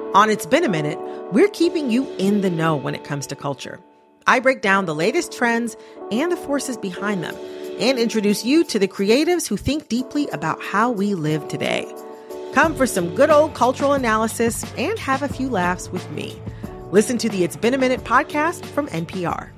On It's Been a Minute, we're keeping you in the know when it comes to culture. I break down the latest trends and the forces behind them and introduce you to the creatives who think deeply about how we live today. Come for some good old cultural analysis and have a few laughs with me. Listen to the It's Been a Minute podcast from NPR.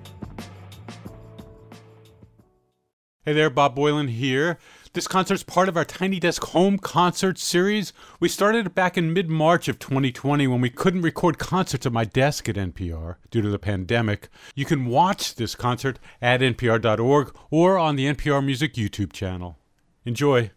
Hey there, Bob Boilen here. This concert's part of our Tiny Desk Home Concert series. We started it back in mid-March of 2020 when we couldn't record concerts at my desk at NPR due to the pandemic. You can watch this concert at npr.org or on the NPR Music YouTube channel. Enjoy.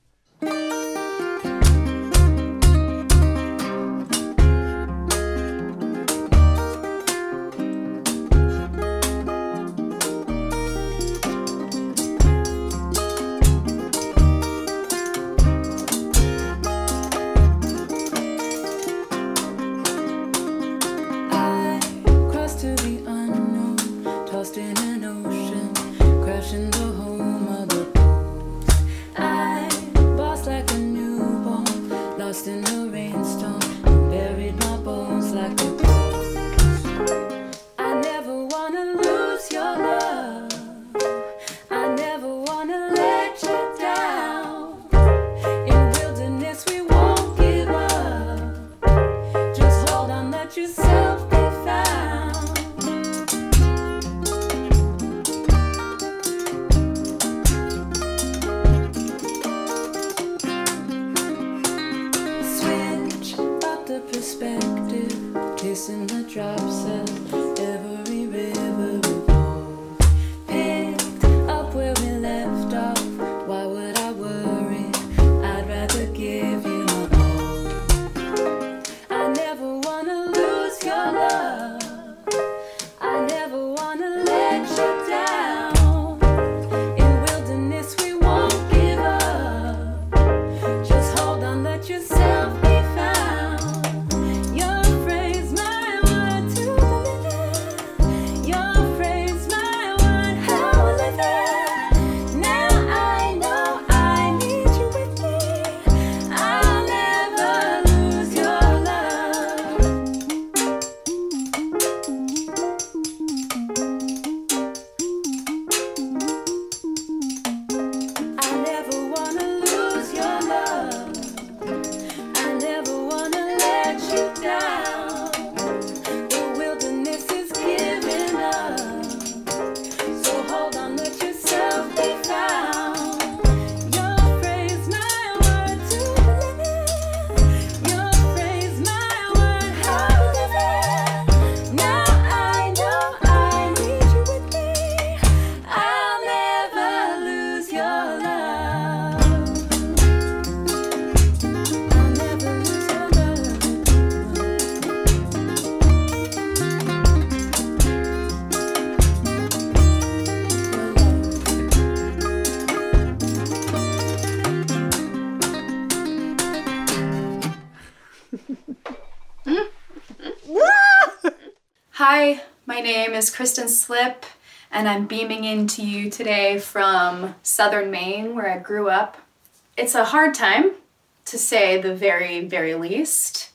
Hi, my name is Kristen Slip, and I'm beaming into you today from southern Maine, where I grew up. It's a hard time, to say the very, very least,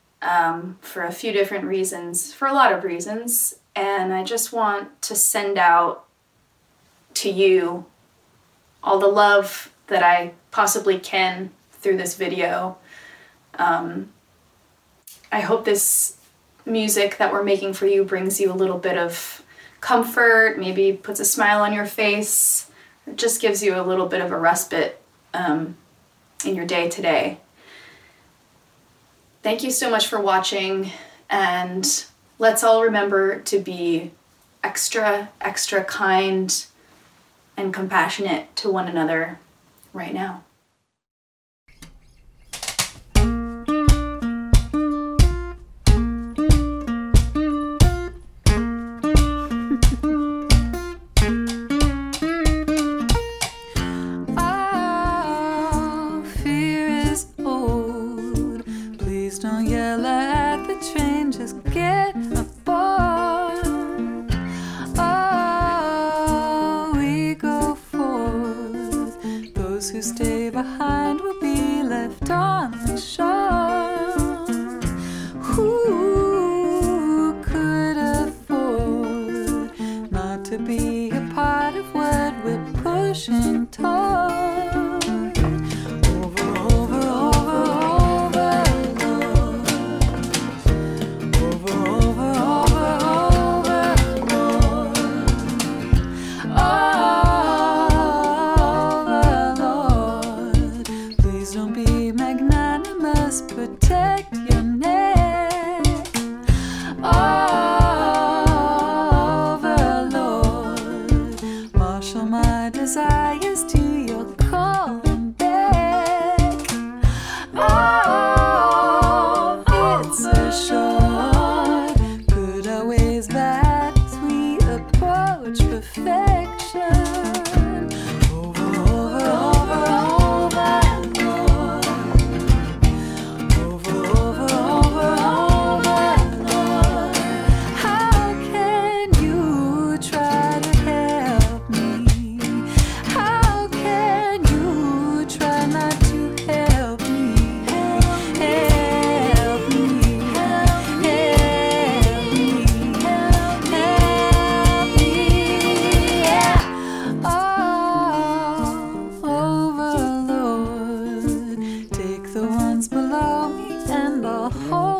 for a few different reasons, for a lot of reasons, and I just want to send out to you all the love that I possibly can through this video. I hope this music that we're making for you brings you a little bit of comfort, maybe puts a smile on your face, or just gives you a little bit of a respite in your day today. Thank you so much for watching, and let's all remember to be extra, extra kind and compassionate to one another right now. Behind will be left on the shore. Ooh.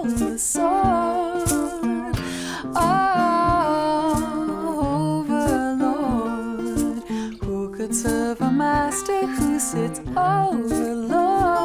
holds the sword. Oh, overlord, who could serve a master who sits overlord?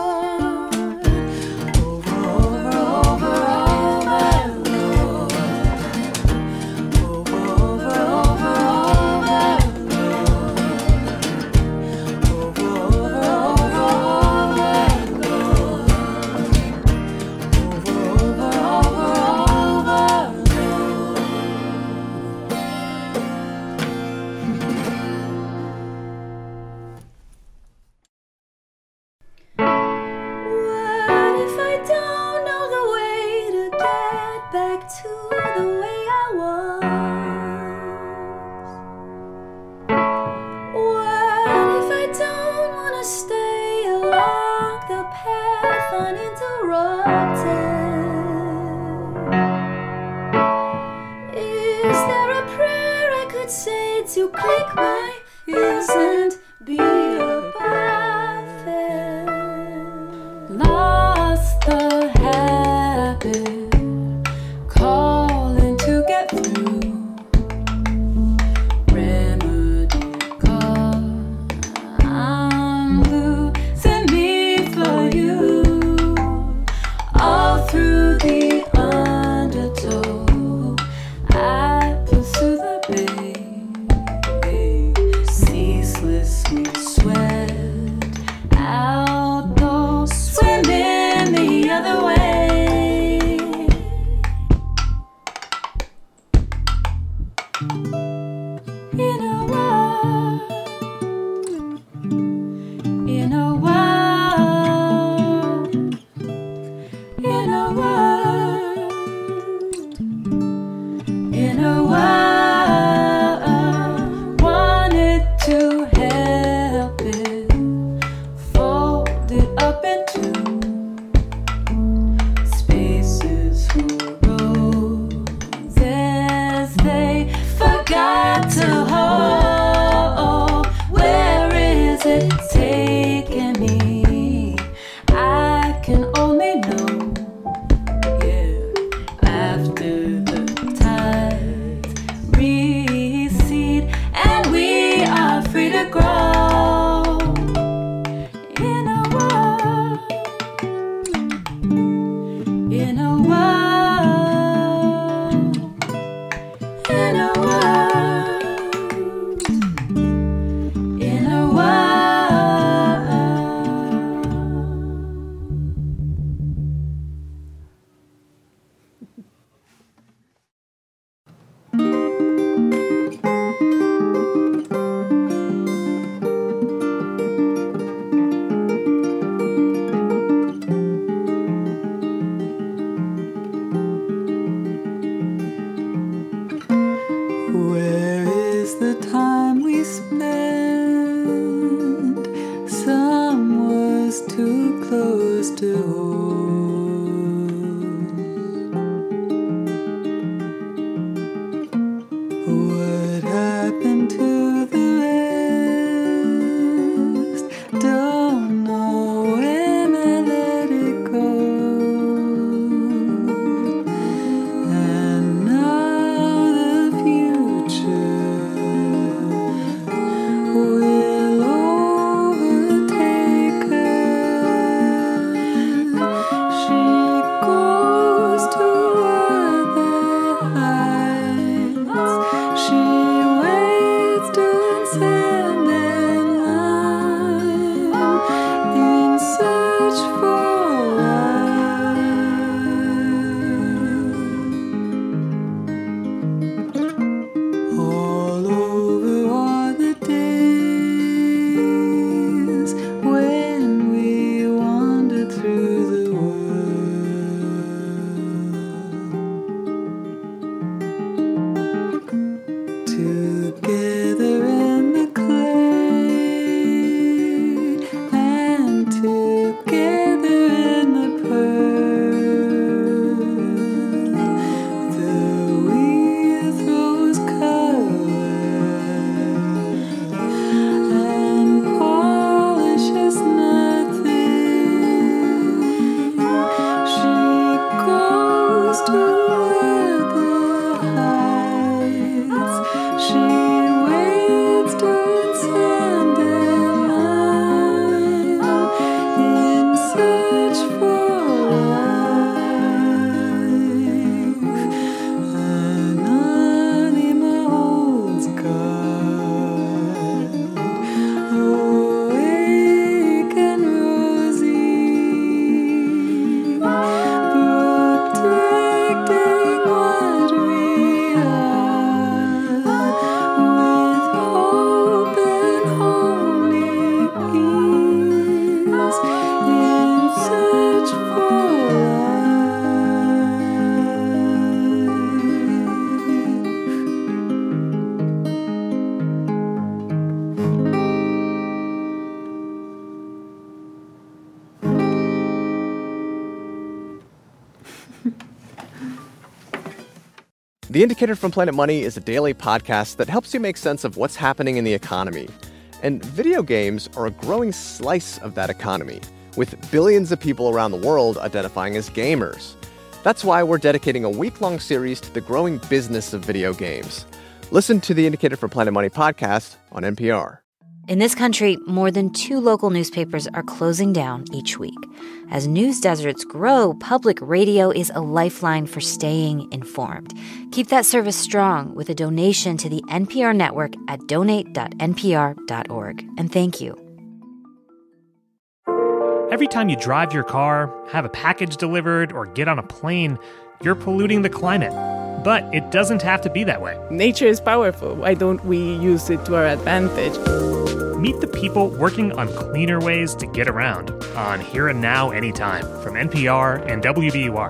To click my ears and be above it. Lost the habit, calling to get through. Remedy call, I'm losing me for you. All through the undertow, I pursue the bay. Sweet sweat out, though swimming the other way. In a world, in a world, in a world, in a world, wanted to help it, fold it up into spaces for roses they forgot to hold. Where is it taking me? I can only know The Indicator from Planet Money is a daily podcast that helps you make sense of what's happening in the economy. And video games are a growing slice of that economy, with billions of people around the world identifying as gamers. That's why we're dedicating a week-long series to the growing business of video games. Listen to the Indicator from Planet Money podcast on NPR. In this country, more than 2 local newspapers are closing down each week. As news deserts grow, public radio is a lifeline for staying informed. Keep that service strong with a donation to the NPR network at donate.npr.org. And thank you. Every time you drive your car, have a package delivered, or get on a plane, you're polluting the climate. But it doesn't have to be that way. Nature is powerful. Why don't we use it to our advantage? Meet the people working on cleaner ways to get around on Here and Now Anytime from NPR and WBUR.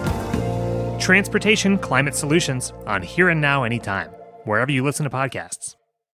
Transportation Climate Solutions on Here and Now Anytime, wherever you listen to podcasts.